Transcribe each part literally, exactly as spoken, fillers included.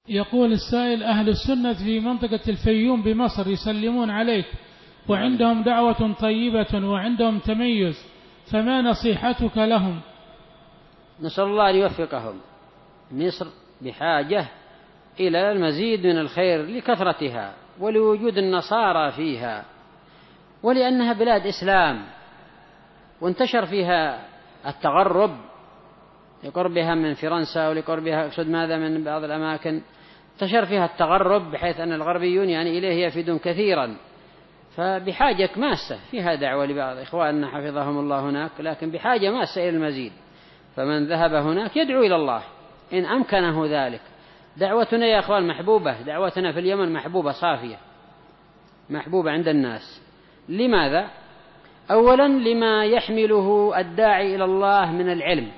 يقول السائل: أهل السنة في منطقة الفيوم بمصر يسلمون عليك وعندهم دعوة طيبة وعندهم تميز، فما نصيحتك لهم؟ نسأل الله أن يوفقهم. مصر بحاجة إلى المزيد من الخير لكثرتها ولوجود النصارى فيها، ولأنها بلاد إسلام وانتشر فيها التغرب لقربها من فرنسا ولقربها أقصد ماذا من بعض الأماكن، انتشر فيها التغرب بحيث أن الغربيون يعني إليه يفيدون كثيرا، فبحاجة ماسة فيها دعوة لبعض إخواننا حفظهم الله هناك، لكن بحاجة ماسة إلى المزيد. فمن ذهب هناك يدعو إلى الله إن أمكنه ذلك. دعوتنا يا أخوان محبوبة، دعوتنا في اليمن محبوبة صافية، محبوبة عند الناس. لماذا؟ أولا لما يحمله الداعي إلى الله من العلم،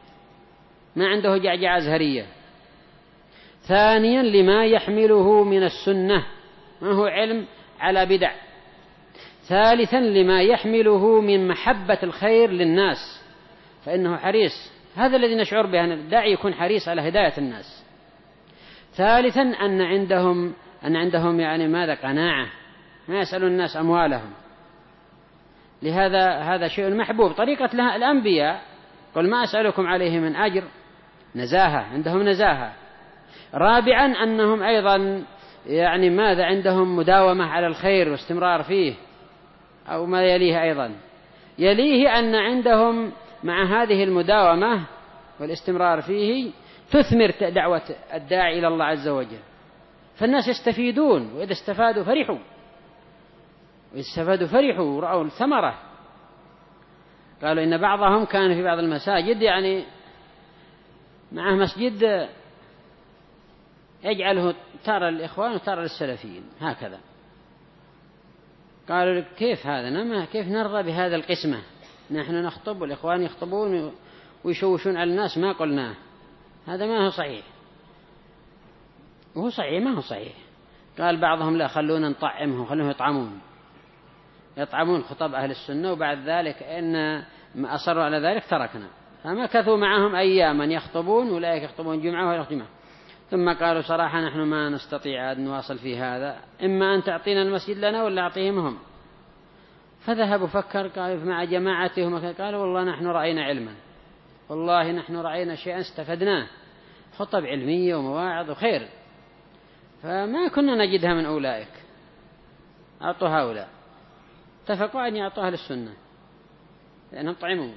ما عنده جعجعة أزهرية. ثانيا لما يحمله من السنة، ما هو علم على بدع. ثالثا لما يحمله من محبة الخير للناس، فإنه حريص، هذا الذي نشعر به أن الداعي يكون حريص على هداية الناس. ثالثا أن عندهم أن عندهم يعني ماذا قناعة، ما يسألون الناس أموالهم. لهذا هذا شيء محبوب. طريقة الأنبياء قل ما أسألكم عليه من أجر، نزاهة، عندهم نزاهة. رابعا أنهم أيضا يعني ماذا عندهم مداومة على الخير واستمرار فيه، أو ما يليه أيضا يليه أن عندهم مع هذه المداومة والاستمرار فيه تثمر دعوة الداعي إلى الله عز وجل، فالناس يستفيدون، وإذا استفادوا فرحوا وإذا استفادوا فرحوا ورأوا الثمرة. قالوا إن بعضهم كان في بعض المساجد يعني معه مسجد يجعله تارة للإخوان وتارة للسلفيين هكذا. قالوا كيف هذا؟ نما كيف نرضى بهذا القسمة؟ نحن نخطب والإخوان يخطبون ويشوشون على الناس، ما قلناه هذا، ما هو صحيح. وهو صحيح ما هو صحيح. قال بعضهم لا خلونا نطعمهم، خلوهم يطعمون يطعمون خطب أهل السنة، وبعد ذلك إن ما أصروا على ذلك تركنا. فما كثوا معهم أياما يخطبون، أولئك يخطبون جمعة ولا جمعة. ثم قالوا صراحة نحن ما نستطيع أن نواصل في هذا، إما أن تعطينا المسجد لنا ولا أعطيهم هم. فذهبوا فكر قالوا مع جماعتهم، قالوا والله نحن رأينا علما، والله نحن رأينا شيئا استفدناه، خطب علمية ومواعظ وخير، فما كنا نجدها من أولئك، أعطوا هؤلاء. اتفقوا أن يعطوا أهل السنة لأنهم طعموا.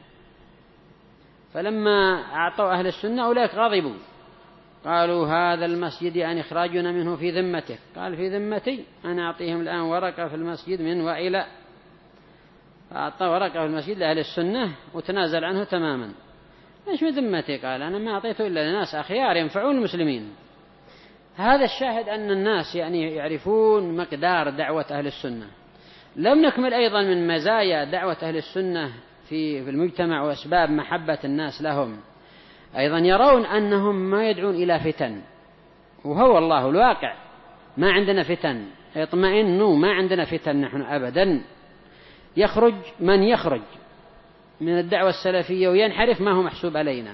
فلما أعطوا أهل السنة أولئك غضبوا، قالوا هذا المسجد يعني إخراجنا منه في ذمتك. قال في ذمتي؟ أنا أعطيهم الآن ورقة في المسجد من وإلى، فأعطى ورقة في المسجد لأهل السنة وتنازل عنه تماما. إيش من ذمتي؟ قال أنا ما أعطيته إلا لناس أخيار ينفعون المسلمين. هذا الشاهد أن الناس يعني يعرفون مقدار دعوة أهل السنة. لم نكمل أيضا من مزايا دعوة أهل السنة في المجتمع وأسباب محبة الناس لهم، أيضا يرون أنهم ما يدعون إلى فتن، وهو الله الواقع ما عندنا فتن، اطمئنوا ما عندنا فتن نحن أبدا. يخرج من يخرج من الدعوة السلفية وينحرف ما هو محسوب علينا،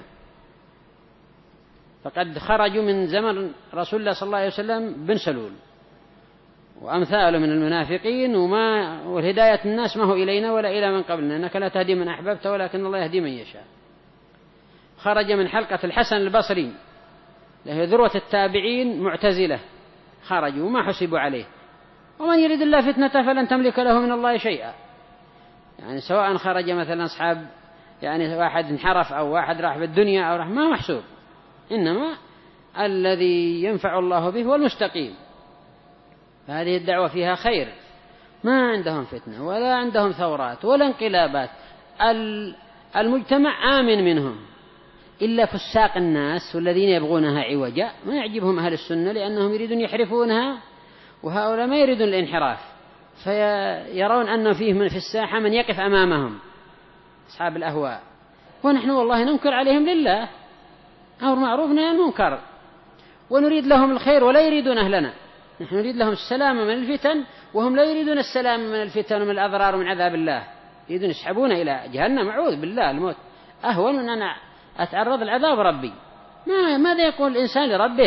فقد خرجوا من زمن رسول الله صلى الله عليه وسلم بن سلول وأمثاله من المنافقين، وما والهداية الناس ما هو إلينا ولا إلى من قبلنا، إنك لا تهدي من أحببت ولكن الله يهدي من يشاء. خرج من حلقة الحسن البصري له ذروة التابعين معتزلة، خرجوا وما حسبوا عليه. ومن يريد الله فتنة فلن تملك له من الله شيئا. يعني سواء خرج مثلا أصحاب يعني واحد انحرف أو واحد راح بالدنيا أو راح، ما محسوب، إنما الذي ينفع الله به هو المستقيم. فهذه الدعوة فيها خير، ما عندهم فتنة ولا عندهم ثورات ولا انقلابات، المجتمع آمن منهم، إلا فساق الناس والذين يبغونها عوجا ما يعجبهم أهل السنة لأنهم يريدون يحرفونها، وهؤلاء ما يريدون الانحراف، فيرون أنه فيه من في الساحة من يقف أمامهم أصحاب الأهواء، ونحن والله ننكر عليهم لله، أمر معروف نهي عن المنكر، ونريد لهم الخير ولا يريدون أهلنا. نحن نريد لهم السلامة من الفتن وهم لا يريدون السلام من الفتن ومن الأضرار ومن عذاب الله، يريدون يسحبون إلى جهنم. أعوذ بالله، الموت أهون من أن أتعرض لعذاب ربي. ما ماذا يقول الإنسان لربه؟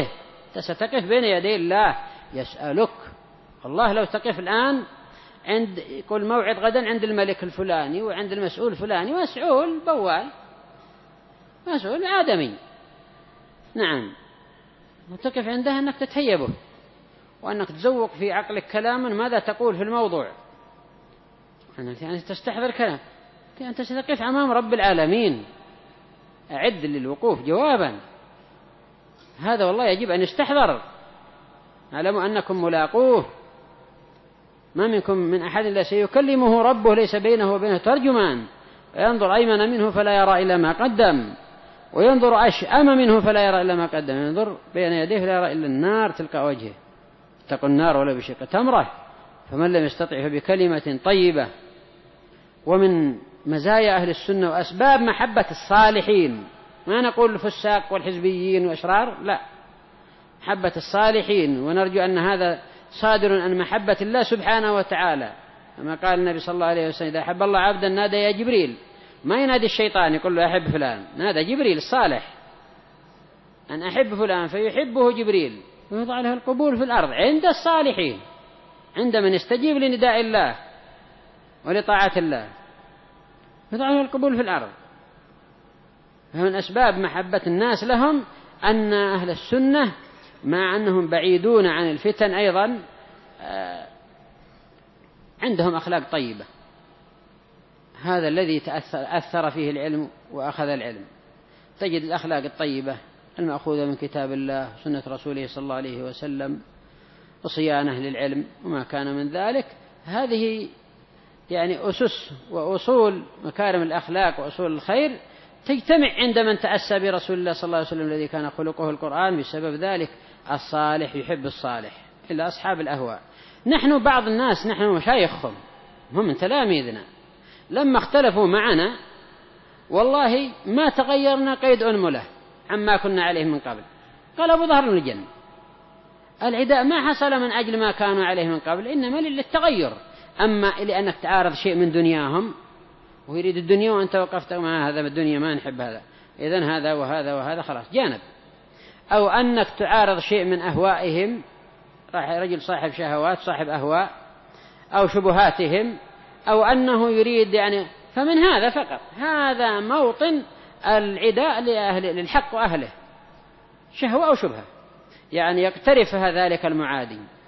ستقف بين يدي الله يسألك. الله لو تقف الآن عند كل موعد غدا عند الملك الفلاني وعند المسؤول الفلاني، مسؤول بوال، مسؤول آدمي، نعم، وتقف عنده أنك تتهيبه وأنك تزوق في عقلك كلاما ماذا تقول في الموضوع، يعني تستحضر كلام، أنت ستقف أمام رب العالمين، أعد للوقوف جوابا. هذا والله يجب أن يستحضر. اعلموا أنكم ملاقوه، ما منكم من أحد إلا سيكلمه ربه ليس بينه وبينه ترجمان، وينظر أيمن منه فلا يرى إلا ما قدم، وينظر أشأم منه فلا يرى إلا ما قدم، ينظر بين يديه فلا يرى إلا النار تلقى وجهه. اتقوا النار ولا بشق تمرة، فمن لم يستطع فبكلمة طيبة. ومن مزايا أهل السنة وأسباب محبة الصالحين، ما نقول الفساق والحزبيين وأشرار، لا، محبة الصالحين، ونرجو أن هذا صادر عن محبة الله سبحانه وتعالى، كما قال النبي صلى الله عليه وسلم: إذا أحب الله عبدا نادى يا جبريل. ما ينادي الشيطان يقول له أحب فلان، نادى جبريل الصالح أن أحب فلان فيحبه جبريل، ويضع له القبول في الأرض عند الصالحين، عند من يستجيب لنداء الله ولطاعة الله يضع له القبول في الأرض. فمن أسباب محبة الناس لهم أن أهل السنة مع أنهم بعيدون عن الفتن أيضا عندهم أخلاق طيبة. هذا الذي تأثر أثر فيه العلم وأخذ العلم. تجد الأخلاق الطيبة المأخوذة من كتاب الله سنة رسوله صلى الله عليه وسلم وصيانة للعلم وما كان من ذلك، هذه يعني أسس وأصول مكارم الأخلاق وأصول الخير تجتمع عند من تأسى برسول الله صلى الله عليه وسلم الذي كان خلقه القرآن. بسبب ذلك الصالح يحب الصالح إلا أصحاب الأهواء. نحن بعض الناس، نحن مشايخهم هم من تلاميذنا، لما اختلفوا معنا والله ما تغيرنا قيد أنملة عما كنا عليه من قبل، قلبوا ظهر الجنة. العداء ما حصل من أجل ما كانوا عليه من قبل، إنما للتغير. أما لأنك تعارض شيء من دنياهم ويريد الدنيا وأنت وقفت مع هذا بالدنيا ما نحب هذا، إذن هذا وهذا وهذا خلاص جانب. أو أنك تعارض شيء من أهوائهم، رجل صاحب شهوات صاحب أهواء أو شبهاتهم، أو أنه يريد يعني، فمن هذا فقط هذا موطن العداء لأهل للحق وأهله، شهوة أو شبهة، يعني يقترفها ذلك المعادي.